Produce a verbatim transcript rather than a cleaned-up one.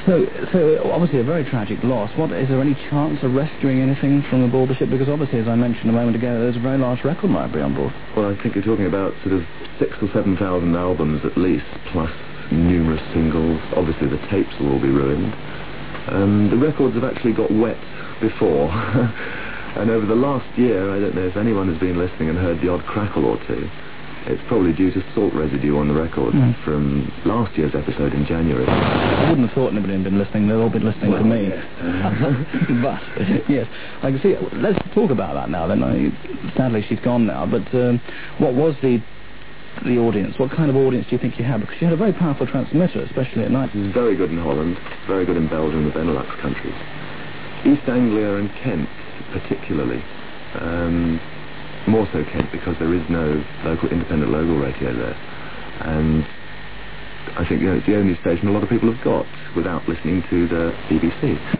So, so obviously a very tragic loss. What is there any chance of rescuing anything from aboard the ship? Because obviously, as I mentioned a moment ago, there's a very large record library on board. Well, I think you're talking about sort of six or seven thousand albums at least, plus numerous singles. Obviously, the tapes will all be ruined. Um, the records have actually got wet before, and over the last year, I don't know if anyone has been listening and heard the odd crackle or two. It's probably due to salt residue on the record mm. from last year's episode in January. I wouldn't have thought anybody had been listening. They've all been listening well, to me. Yes. But, yes, I can see. Let's talk about that now then. I, sadly, she's gone now. But um, what was the the audience? What kind of audience do you think you had? Because you had a very powerful transmitter, especially at night. Very good in Holland, very good in Belgium, the Benelux countries. East Anglia and Kent, particularly. Um... More so Kent, because there is no local independent local radio there, and I think you know, it's the only station a lot of people have got without listening to the B B C.